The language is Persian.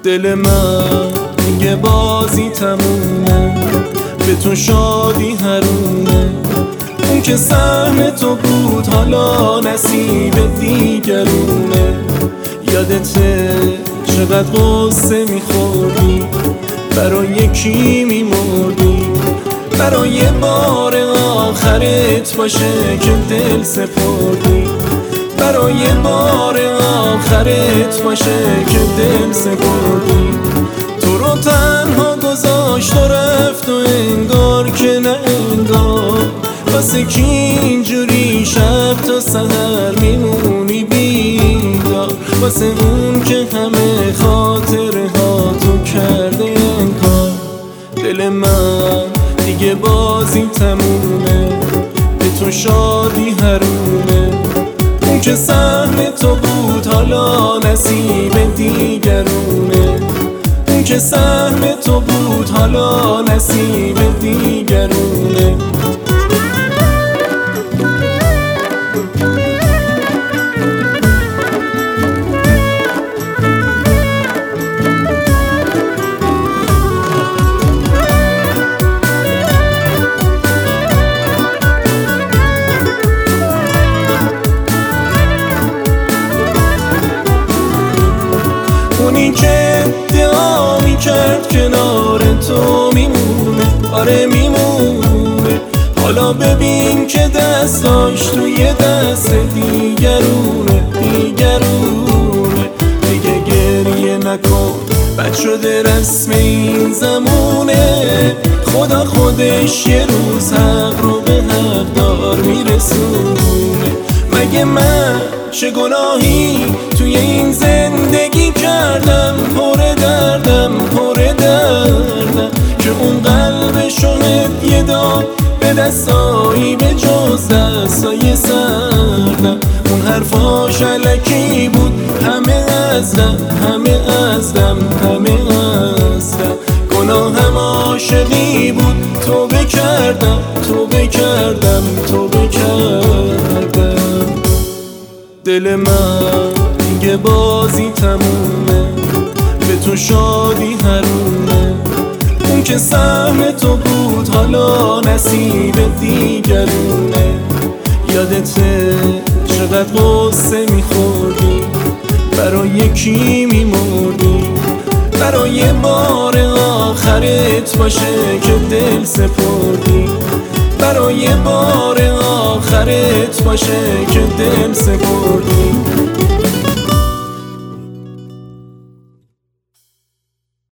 دل من میگه بازی تمومه، به تو شادی حرومه. اون که سهم تو بود حالا نصیب دیگرونه. یادته چقدر غصه میخوردی، برای کی میمردی؟ برای بار آخرت باشه که دل سپردی، برای بار آخرت باشه که دل سپردی. تو رو تنها گذاشت و رفت و انگار که نه انگار، واسه کی اینجوری شب تا سحر میمونی بیدار؟ واسه اون که همه خاطره ها تو کرده انکار. دل من دیگه بازی تمومه، به تو شادی حرومه. اون که سهم تو بود حالا نصیب دیگرونه. اون که سهم تو بود حالا نصیب دیگرونه. اونی که ادعا میکرد کنار تو میمونه، آره میمونه. حالا ببین که دستاش توی دست دیگرونه. دیگه گریه نکن، بد شده رسم این زمونه. خدا خودش یه روز حق رو به حقدار میرسونه. مگه من چه گناهی توی این زندگی کردم؟ پر دردم که اون قلب شاهد یه داد به دستایی به جز دستای سردم. اون حرفاش علکی بود، همه از دم گناهم عاشقی بود. توبه کردم دل من دیگه بازی تمومه، به تو شادی حرومه. اون که سهم تو بود حالا نصیب دیگرونه. یادته چقدر غصه میخوردی، برای کی میمردی؟ برای بار آخرت باشه که دل سپردی، برای بار آخرت باشه که دل سپردی.